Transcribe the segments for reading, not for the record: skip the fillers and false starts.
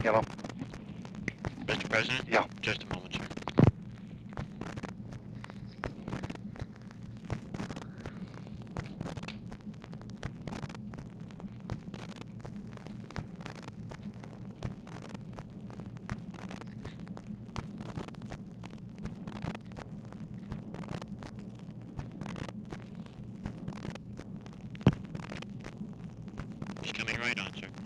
Hello? Mr. President? Yeah. Just a moment, sir. He's coming right on, sir.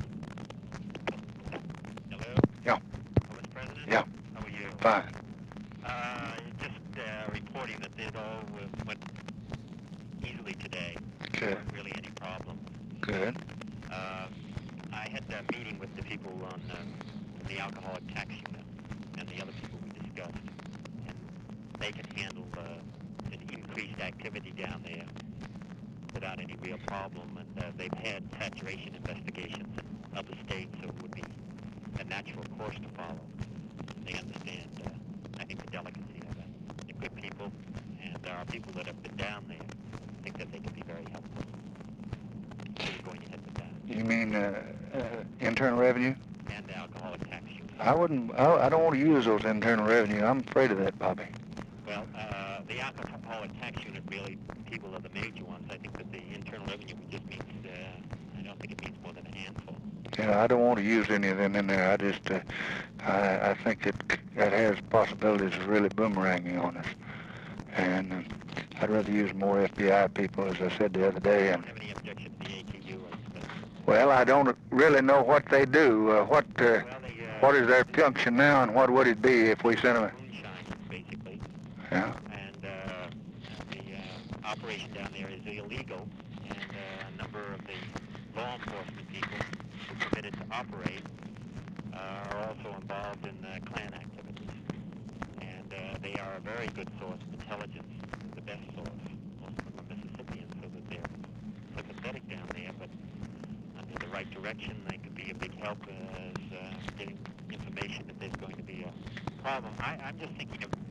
Hello? Yeah. Oh, Mr. President? Yeah. How are you? Fine. Just reporting that it all went easily today. Good. There weren't really any problems. Good. I had a meeting with the people on the alcoholic tax unit and the other people we discussed, and they can handle an increased activity down there without any real problem, and they've had saturation investigations in other states, so it would be a natural course to follow. They understand, I think, the delicacy of it. They're good people, and there are people that have been down there. I think that they can be very helpful. So we're going ahead with that. You mean internal revenue? And the alcoholic tax unit. I don't want to use those internal revenue. I'm afraid of that, Bobby. Well, the alcoholic tax unit, really, people are the major ones. I think that the internal revenue just means, I don't think it means more than a handful. Yeah, I don't want to use any of them in there. I just, I think that has possibilities of really boomeranging on us. And I'd rather use more FBI people, as I said the other day. I And don't have any objection to the ATU. well, I don't really know what they do. What is their function now, and what would it be if we sent them? Moonshine, basically. Yeah. And the operation down there is illegal, and a number of the law enforcement people who are permitted to operate are also involved in Klan activities. And they are a very good source of intelligence, the best source. Most of them are Mississippians, so that they're sympathetic down there, but under the right direction, they could be a big help as getting information if there's going to be a problem. I'm just thinking of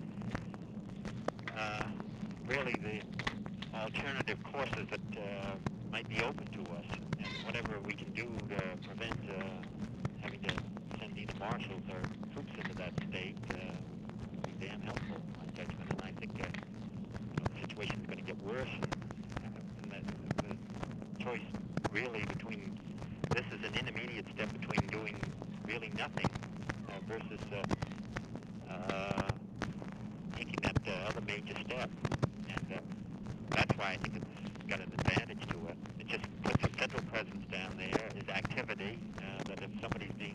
really the alternative courses that might be open to us, and whatever we can do to prevent having to send either marshals or troops into that state would be damn helpful, in my judgment. And I think the situation's going to get worse, and that the choice really between this is an intermediate step between doing really nothing versus taking that other major step. And that's why I think it's got an advantage to it. It just puts a federal presence down there, is activity, that if somebody's being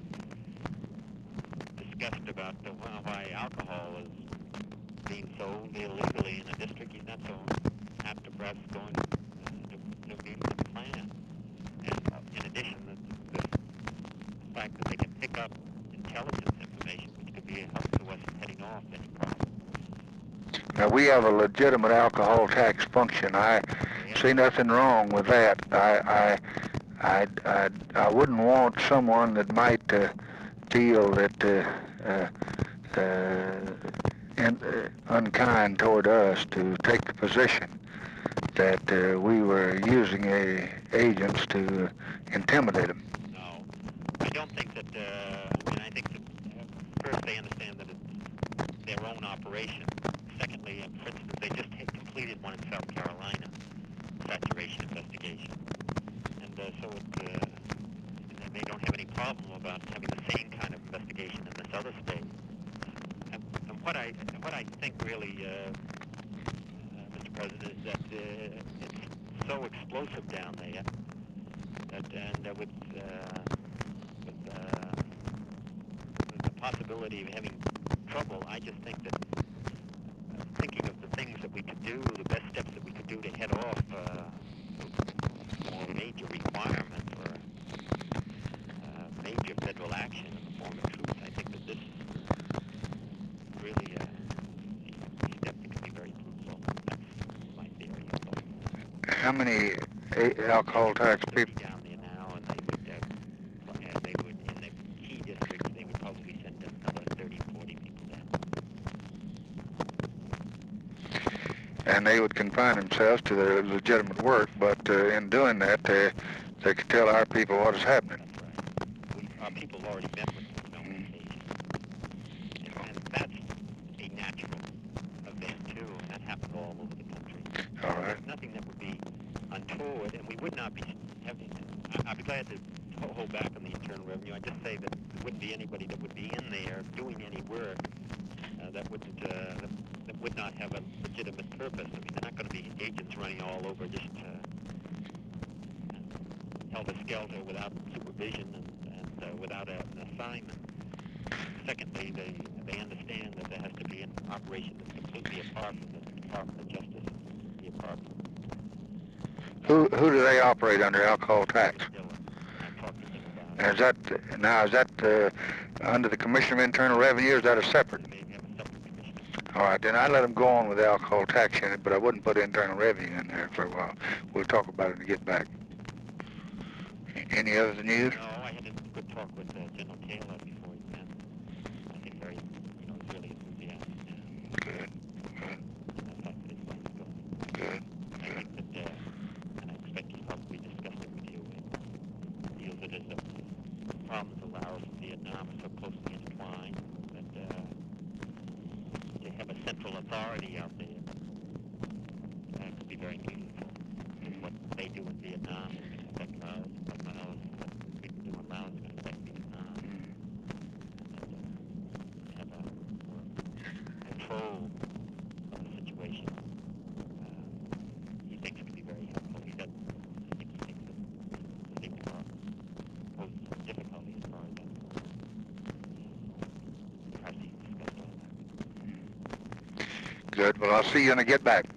discussed about why alcohol is being sold illegally in a district, he's not so apt to perhaps going to meet the plan. And in addition, the fact that they can pick up intelligence information, which could be a help to us in heading off any problem. Now, we have a legitimate alcohol tax function. I see nothing wrong with that. I wouldn't want someone that might feel that unkind toward us to take the position that we were using agents to intimidate them. No, I don't think that, I think that first they understand that it's their own operation. Secondly, for instance, they just completed one in South Carolina, saturation investigation. And so they don't have any problem about having the same kind of investigation in this other state. And what I think really, Mr. President, is that it's so explosive down there that, and with the possibility of having trouble, I just think that thinking of the things that we could do, the best steps that we could do to head off a major requirement for major federal action in the form of troops, I think that this is really a step that could be very fruitful. That's my theory. How many alcohol tax people? Down there now, and they would, in the key districts, they would probably send another 30, 40 people down. And they would confine themselves to their legitimate work, but in doing that, they could tell our people what is happening. That's right. our people already met with them on occasion. And that's a natural event, too, and that happens all over the country. All right. There's nothing that would be untoward, and we would not be having... I'd be glad to hold back on the Internal Revenue. I'd just say that there wouldn't be anybody that would be in there doing any work that would not have a legitimate purpose. I mean, they're not going to be agents running all over just helter-skelter without supervision and without an assignment. Secondly, they understand that there has to be an operation that's completely apart from the Department of Justice, be apart from... Who do they operate under alcohol tax? And is that under the Commission of Internal Revenue, or is that a separate? All right, then I'd let them go on with the alcohol tax unit, but I wouldn't put internal revenue in there for a while. We'll talk about it and get back. Any other news? No, I had a good talk with General Taylor before he went. I think very, he's really enthusiastic. Good. That's how his life's going. Good. I think that, and I expect he's probably discussed it with you, it feels that as the problems of Laos and Vietnam are so closely intertwined, that to have a central authority out there could be very meaningful. And what they do in Vietnam is going to affect Laos, what people do in Laos is going to affect Vietnam. And have a control of the situation. He thinks it could be very helpful. He doesn't. I think he thinks that the State Department poses some difficulty as far as that goes. Perhaps he discussed all that. Good. Well, I'll see you when I get back.